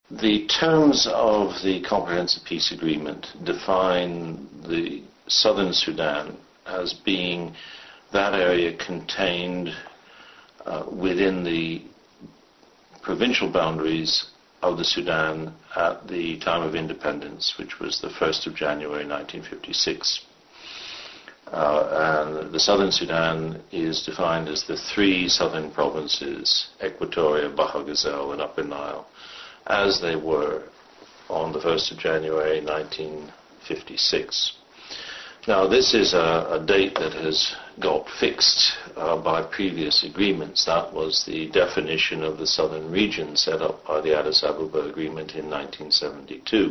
The terms of the Comprehensive Peace Agreement define the southern Sudan as being that area contained within the provincial boundaries of the Sudan at the time of independence, which was the 1st of January 1956. And the southern Sudan is defined as the three southern provinces, Equatoria, Bahr Ghazal, and Upper Nile, as they were on the 1st of January 1956. Now, this is a date that has got fixed by previous agreements. That was the definition of the southern region set up by the Addis Ababa Agreement in 1972.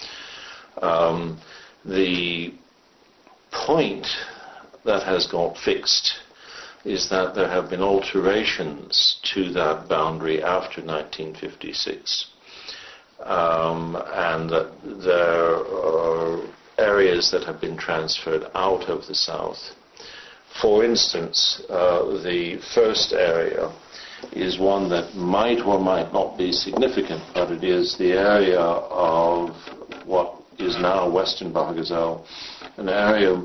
The point that has got fixed is that there have been alterations to that boundary after 1956, and that there are areas that have been transferred out of the south. For instance, the first area is one that might or might not be significant, but it is the area of what is now Western Bahr Ghazal, an area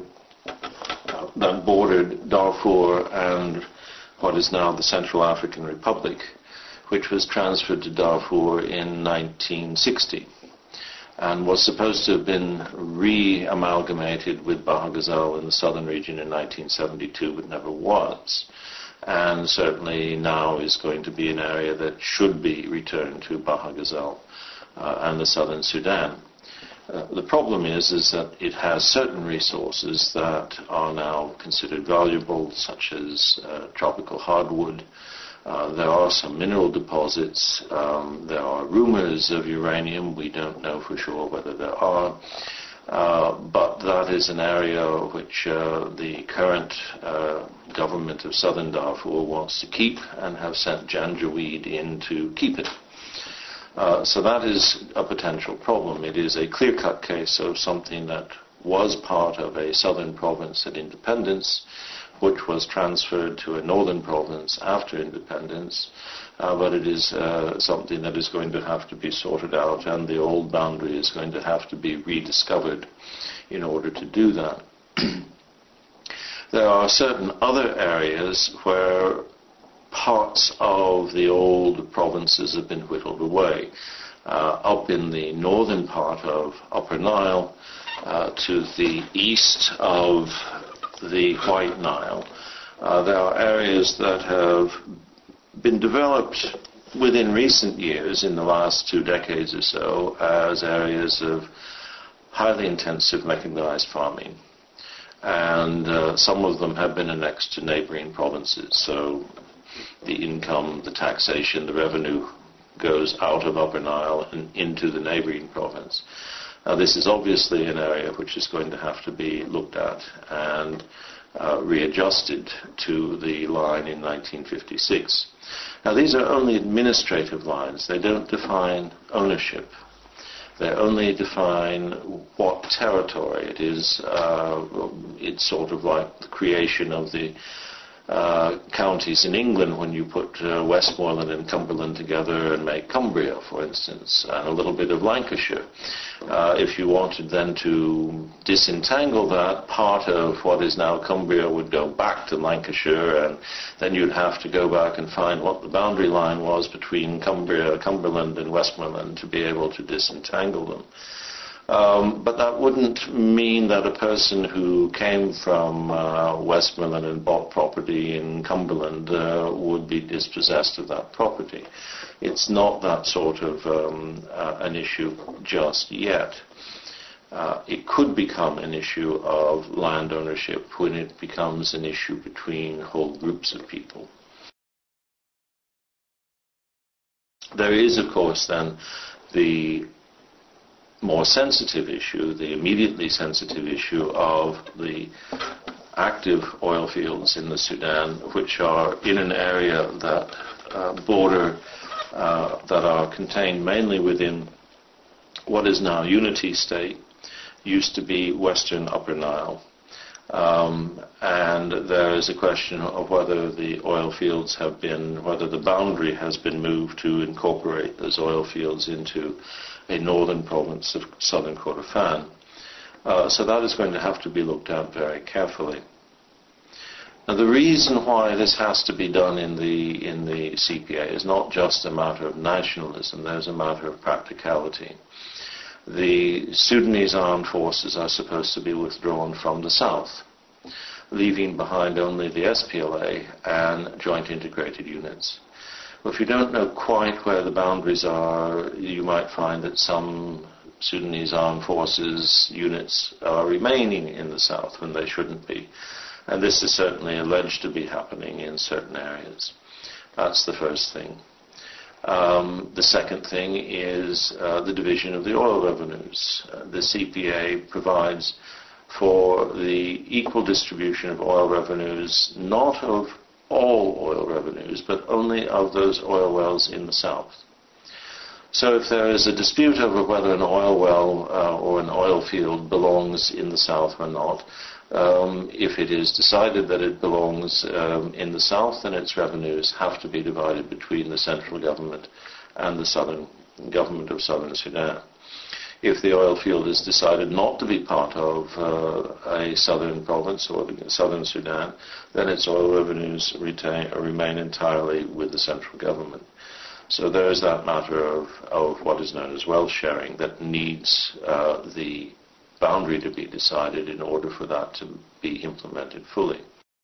that bordered Darfur and what is now the Central African Republic, which was transferred to Darfur in 1960 and was supposed to have been re-amalgamated with Bahr Ghazal in the southern region in 1972, but never was. And certainly now is going to be an area that should be returned to Bahr Ghazal and the southern Sudan. The problem is that it has certain resources that are now considered valuable, such as tropical hardwood. There are some mineral deposits. There are rumors of uranium. We don't know for sure whether there are. But that is an area which the current government of southern Darfur wants to keep and have sent Janjaweed in to keep it. So that is a potential problem. It is a clear-cut case of something that was part of a southern province at independence, which was transferred to a northern province after independence, but it is something that is going to have to be sorted out, and the old boundary is going to have to be rediscovered in order to do that. There are certain other areas where parts of the old provinces have been whittled away. Up in the northern part of Upper Nile, to the east of the White Nile, there are areas that have been developed within recent years, in the last 2 decades or so, as areas of highly intensive mechanized farming. And some of them have been annexed to neighboring provinces. So the income, the taxation, the revenue goes out of Upper Nile and into the neighboring province. Now, this is obviously an area which is going to have to be looked at and readjusted to the line in 1956. Now, these are only administrative lines. They don't define ownership. They only define what territory it is. It's sort of like the creation of the counties in England when you put Westmoreland and Cumberland together and make Cumbria, for instance, and a little bit of Lancashire. If you wanted then to disentangle that, part of what is now Cumbria would go back to Lancashire, and then you'd have to go back and find what the boundary line was between Cumbria, Cumberland and Westmoreland to be able to disentangle them. But that wouldn't mean that a person who came from Westmoreland and bought property in Cumberland would be dispossessed of that property. It's not that sort of an issue just yet. It could become an issue of land ownership when it becomes an issue between whole groups of people. There is, of course, then the more sensitive issue, the immediately sensitive issue of the active oil fields in the Sudan, which are in an area that that are contained mainly within what is now Unity State, used to be Western Upper Nile, And there is a question of whether the oil fields have been, whether the boundary has been moved to incorporate those oil fields into a northern province of southern Kordofan. So that is going to have to be looked at very carefully. Now, the reason why this has to be done in the CPA is not just a matter of nationalism, there's a matter of practicality. The Sudanese armed forces are supposed to be withdrawn from the south, leaving behind only the SPLA and joint integrated units. Well, if you don't know quite where the boundaries are, you might find that some Sudanese armed forces units are remaining in the south when they shouldn't be. And this is certainly alleged to be happening in certain areas. That's the first thing. The second thing is the division of the oil revenues. The CPA provides for the equal distribution of oil revenues, not of all oil revenues, but only of those oil wells in the south. So if there is a dispute over whether an oil well or an oil field belongs in the south or not, if it is decided that it belongs in the south, then its revenues have to be divided between the central government and the southern government of southern Sudan. If the oil field is decided not to be part of a southern province or southern Sudan, then its oil revenues remain entirely with the central government. So there is that matter of what is known as wealth sharing that needs the boundary to be decided in order for that to be implemented fully.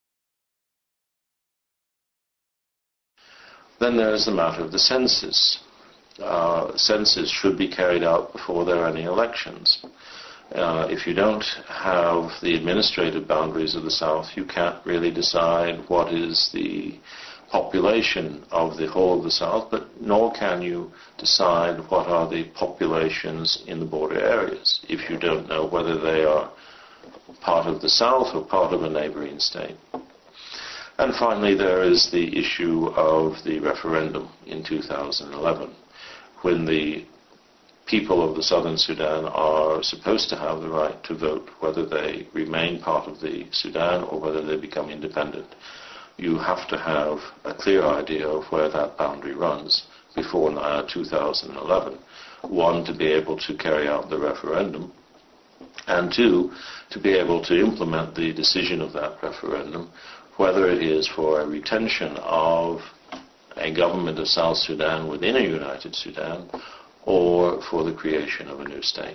Then there is the matter of the census. Census should be carried out before there are any elections. If you don't have the administrative boundaries of the south, you can't really decide what is the population of the whole of the south, but nor can you decide what are the populations in the border areas if you don't know whether they are part of the south or part of a neighboring state. And finally, there is the issue of the referendum in 2011, when the people of the southern Sudan are supposed to have the right to vote whether they remain part of the Sudan or whether they become independent. You have to have a clear idea of where that boundary runs before 2011. One, to be able to carry out the referendum, and two, to be able to implement the decision of that referendum, whether it is for a retention of a government of South Sudan within a united Sudan or for the creation of a new state.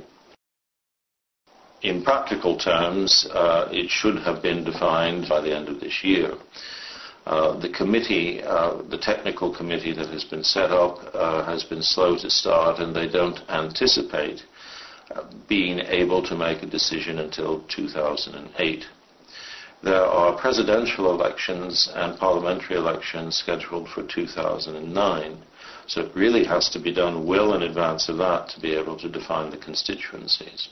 In practical terms, it should have been defined by the end of this year. The committee, the technical committee that has been set up, has been slow to start, and they don't anticipate being able to make a decision until 2008. There are presidential elections and parliamentary elections scheduled for 2009, so it really has to be done well in advance of that to be able to define the constituencies.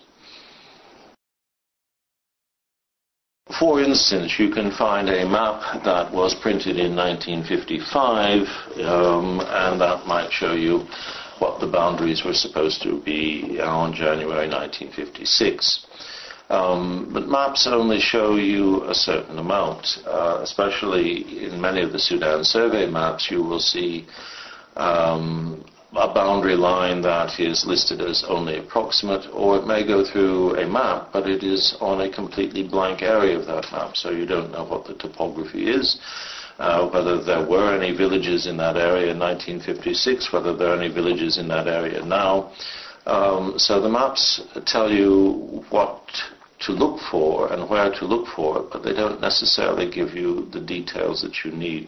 For instance, you can find a map that was printed in 1955, and that might show you what the boundaries were supposed to be on January 1956. But maps only show you a certain amount, especially in many of the Sudan survey maps. You will see a boundary line that is listed as only approximate, or it may go through a map, but it is on a completely blank area of that map, so you don't know what the topography is, whether there were any villages in that area in 1956, whether there are any villages in that area now. So the maps tell you what to look for and where to look for it, but they don't necessarily give you the details that you need.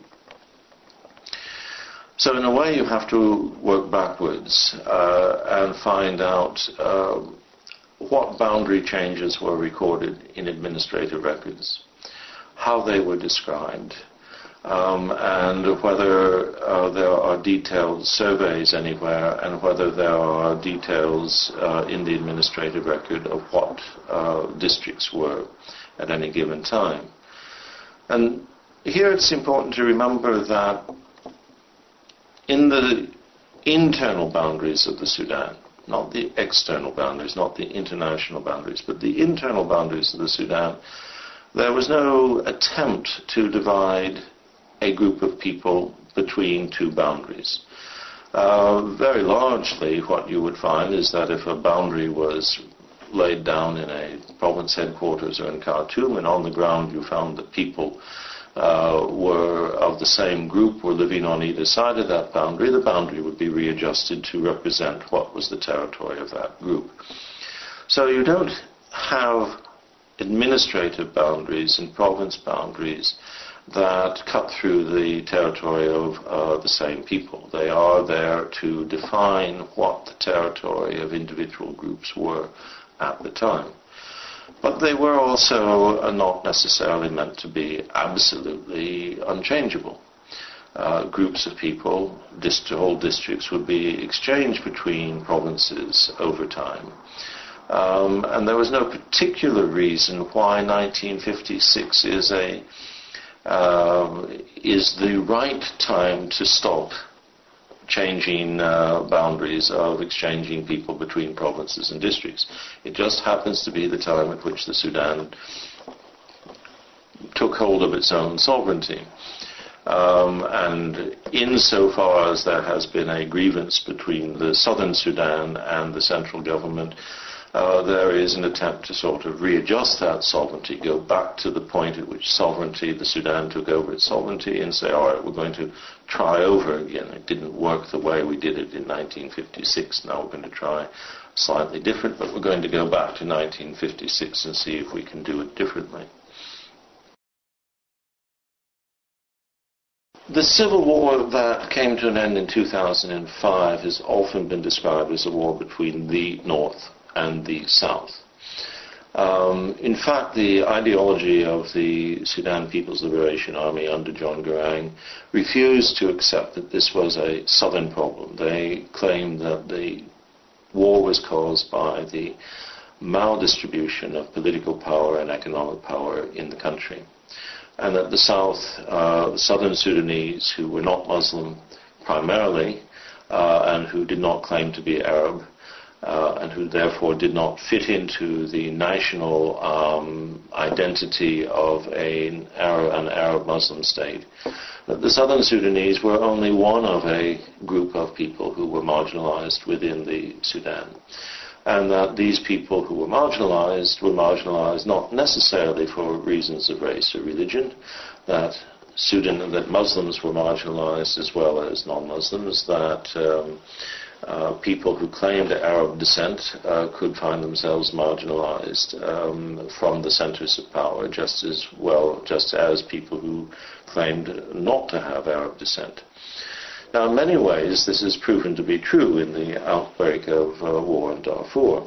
So in a way, you have to work backwards and find out what boundary changes were recorded in administrative records, how they were described, and whether there are detailed surveys anywhere, and whether there are details in the administrative record of what districts were at any given time. And here it's important to remember that in the internal boundaries of the Sudan, not the external boundaries, not the international boundaries, but the internal boundaries of the Sudan, there was no attempt to divide a group of people between two boundaries. Very largely what you would find is that if a boundary was laid down in a province headquarters or in Khartoum, and on the ground you found that people were of the same group, were living on either side of that boundary, the boundary would be readjusted to represent what was the territory of that group. So you don't have administrative boundaries and province boundaries that cut through the territory of the same people. They are there to define what the territory of individual groups were at the time. But they were also not necessarily meant to be absolutely unchangeable. Groups of people, whole districts, would be exchanged between provinces over time. And there was no particular reason why 1956 is the right time to stop changing boundaries of exchanging people between provinces and districts. It just happens to be the time at which the Sudan took hold of its own sovereignty. And insofar as there has been a grievance between the southern Sudan and the central government, there is an attempt to sort of readjust that sovereignty, go back to the point at which the Sudan took over its sovereignty and say, all right, we're going to try over again. It didn't work the way we did it in 1956. Now we're going to try slightly different, but we're going to go back to 1956 and see if we can do it differently. The civil war that came to an end in 2005 has often been described as a war between the North and the South. In fact, the ideology of the Sudan People's Liberation Army under John Garang refused to accept that this was a southern problem. They claimed that the war was caused by the maldistribution of political power and economic power in the country, and that the southern Sudanese, who were not Muslim primarily, and who did not claim to be Arab, and who therefore did not fit into the national identity of an Arab Muslim state, that the southern Sudanese were only one of a group of people who were marginalized within the Sudan. And that these people who were marginalized not necessarily for reasons of race or religion, that Muslims were marginalized as well as non-Muslims, that people who claimed Arab descent could find themselves marginalized from the centers of power just as people who claimed not to have Arab descent. Now, in many ways, this has proven to be true in the outbreak of war in Darfur,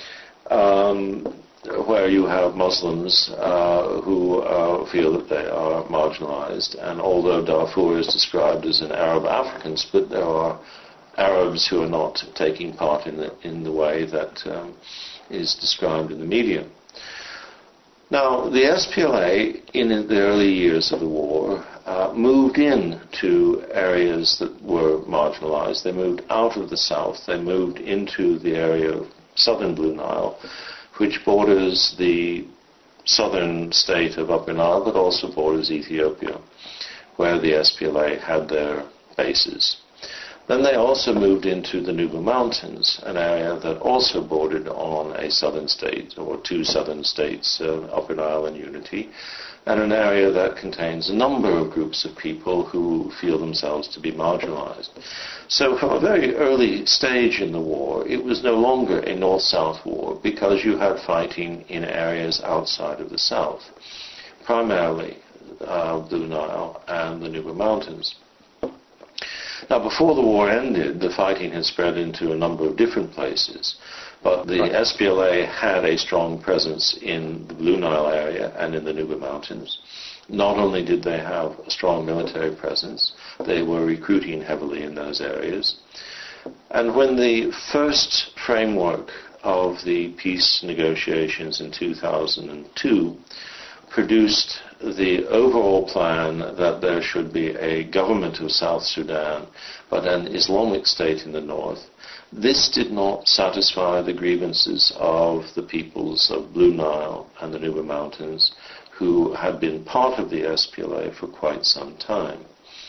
where you have Muslims who feel that they are marginalized. And although Darfur is described as an Arab-African split, there are Arabs who are not taking part in the way that is described in the media. Now, the SPLA, in the early years of the war, moved into areas that were marginalized. They moved out of the south. They moved into the area of southern Blue Nile, which borders the southern state of Upper Nile, but also borders Ethiopia, where the SPLA had their bases. Then they also moved into the Nuba Mountains, an area that also bordered on a southern state, or two southern states, Upper Nile and Unity, and an area that contains a number of groups of people who feel themselves to be marginalized. So from a very early stage in the war, it was no longer a North-South war because you had fighting in areas outside of the south, primarily Blue Nile and the Nuba Mountains. Now, before the war ended, the fighting had spread into a number of different places, but the SPLA had a strong presence in the Blue Nile area and in the Nuba Mountains. Not only did they have a strong military presence, they were recruiting heavily in those areas. And when the first framework of the peace negotiations in 2002 produced the overall plan that there should be a government of South Sudan, but an Islamic state in the north, this did not satisfy the grievances of the peoples of Blue Nile and the Nuba Mountains, who had been part of the SPLA for quite some time.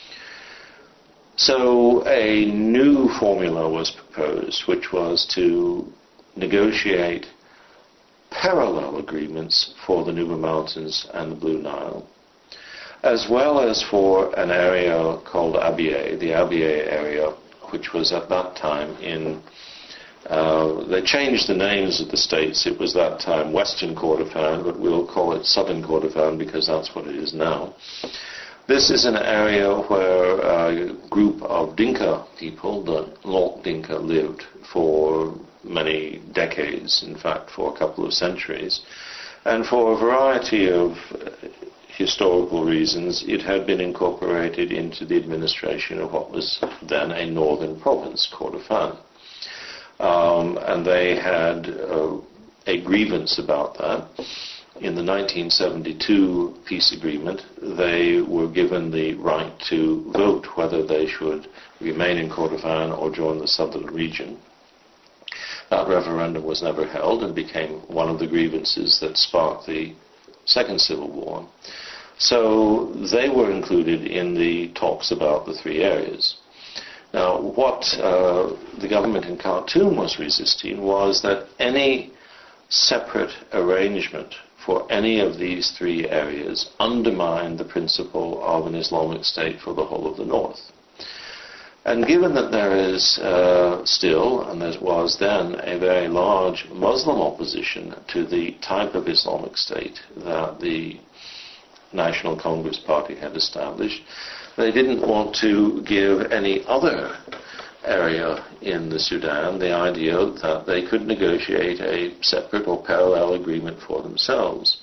So a new formula was proposed, which was to negotiate parallel agreements for the Nuba Mountains and the Blue Nile, as well as for an area called Abyei, the Abyei area, which was at that time in, they changed the names of the states. It was that time Western Kordofan, but we'll call it Southern Kordofan because that's what it is now. This is an area where a group of Dinka people, the Lok Dinka, lived for many decades, in fact for a couple of centuries. And for a variety of historical reasons, it had been incorporated into the administration of what was then a northern province, Kordofan. And they had a grievance about that. In the 1972 peace agreement, they were given the right to vote whether they should remain in Kordofan or join the southern region. That referendum was never held and became one of the grievances that sparked the Second Civil War. So they were included in the talks about the three areas. Now, what the government in Khartoum was resisting was that any separate arrangement for any of these three areas undermined the principle of an Islamic state for the whole of the north. And given that there is still, and there was then, a very large Muslim opposition to the type of Islamic state that the National Congress Party had established, they didn't want to give any other area in the Sudan the idea that they could negotiate a separate or parallel agreement for themselves.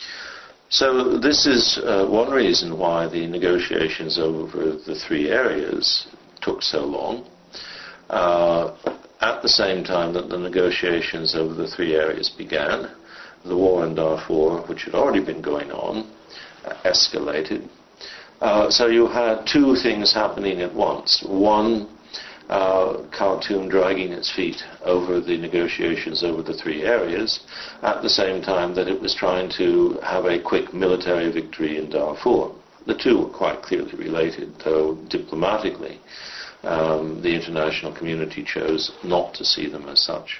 So this is one reason why the negotiations over the three areas took so long. At the same time that the negotiations over the three areas began, the war in Darfur, which had already been going on, escalated. So you had two things happening at once. One, Khartoum dragging its feet over the negotiations over the three areas, at the same time that it was trying to have a quick military victory in Darfur. The two were quite clearly related, though diplomatically the international community chose not to see them as such.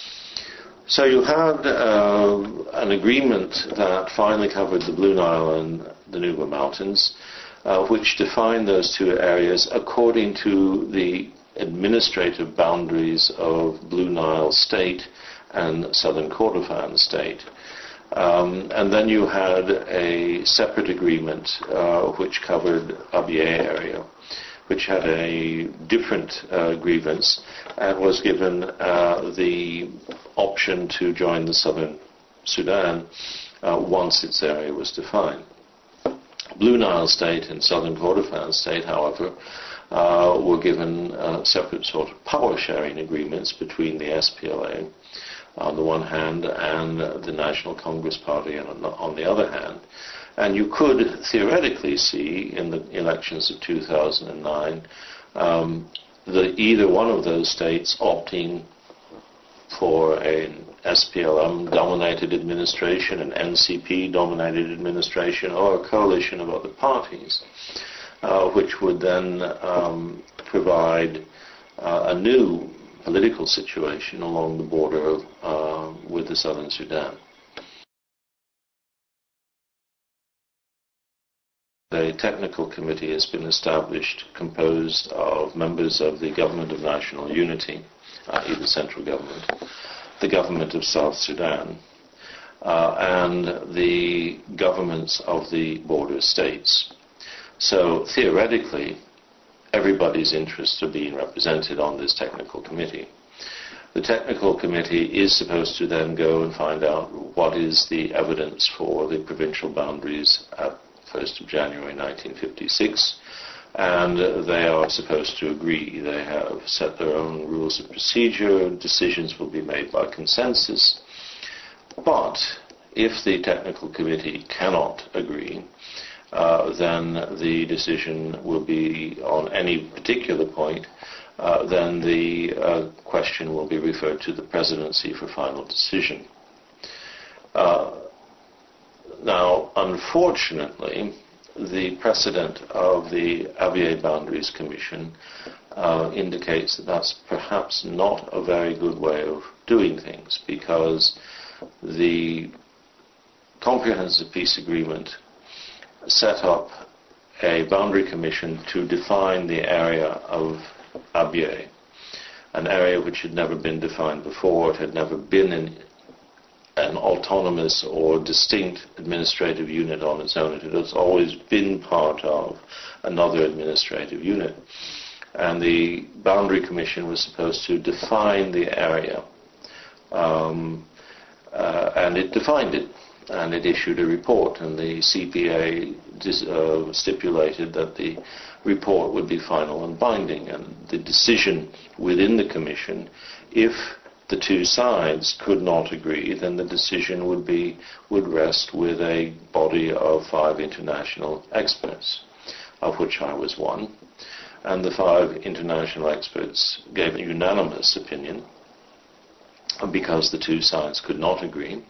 So you had an agreement that finally covered the Blue Nile and the Nuba Mountains, which defined those two areas according to the administrative boundaries of Blue Nile State and Southern Kordofan State. And then you had a separate agreement which covered Abyei area, which had a different grievance and was given the option to join the Southern Sudan once its area was defined. Blue Nile State and Southern Kordofan State, however, were given separate sort of power-sharing agreements between the SPLA on the one hand and the National Congress Party on the other hand. And you could theoretically see in the elections of 2009 that either one of those states opting for an SPLM-dominated administration, an NCP-dominated administration, or a coalition of other parties, which would then provide a new political situation along the border with the Southern Sudan. A technical committee has been established composed of members of the Government of National Unity, i.e. the central government, the government of South Sudan, and the governments of the border states. So theoretically, everybody's interests are being represented on this technical committee. The technical committee is supposed to then go and find out what is the evidence for the provincial boundaries at 1st of January 1956, and they are supposed to agree. They have set their own rules of procedure. Decisions will be made by consensus. But if the technical committee cannot agree, then the decision will be on any particular point. Then the question will be referred to the presidency for final decision. Now, unfortunately, the precedent of the Abyei Boundaries Commission indicates that that's perhaps not a very good way of doing things, because the Comprehensive Peace Agreement set up a boundary commission to define the area of Abyei, an area which had never been defined before. It had never been an autonomous or distinct administrative unit on its own. It has always been part of another administrative unit. And the Boundary Commission was supposed to define the area. And it defined it. And it issued a report. And the CPA stipulated that the report would be final and binding. And the decision within the Commission, if the two sides could not agree, then the decision would rest with a body of 5 international experts, of which I was one. And the 5 international experts gave a unanimous opinion because the two sides could not agree.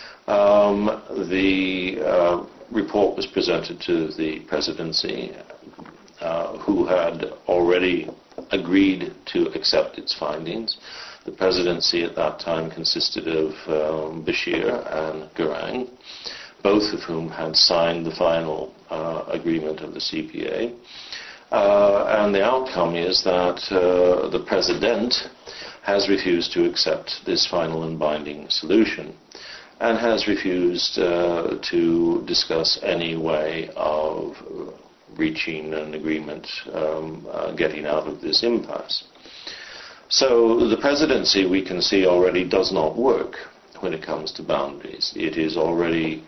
The report was presented to the presidency, who had already agreed to accept its findings. The presidency at that time consisted of Bashir and Garang, both of whom had signed the final agreement of the CPA. And the outcome is that the President has refused to accept this final and binding solution, and has refused to discuss any way of reaching an agreement, getting out of this impasse. So the presidency, we can see, already does not work when it comes to boundaries. It is already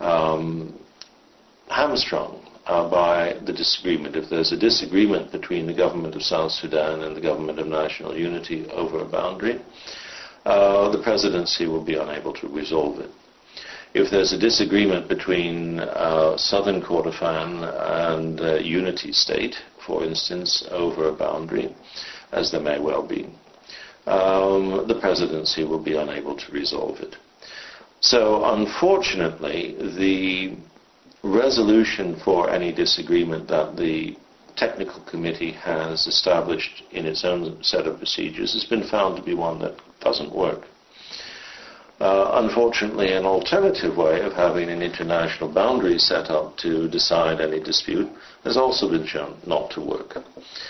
hamstrung by the disagreement. If there's a disagreement between the government of South Sudan and the government of national unity over a boundary, the presidency will be unable to resolve it. If there's a disagreement between Southern Kordofan and Unity State, for instance, over a boundary, as there may well be, the presidency will be unable to resolve it. So, unfortunately, the resolution for any disagreement that the technical committee has established in its own set of procedures has been found to be one that doesn't work. Unfortunately, an alternative way of having an international boundary set up to decide any dispute has also been shown not to work.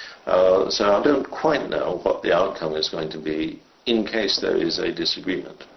So I don't quite know what the outcome is going to be in case there is a disagreement.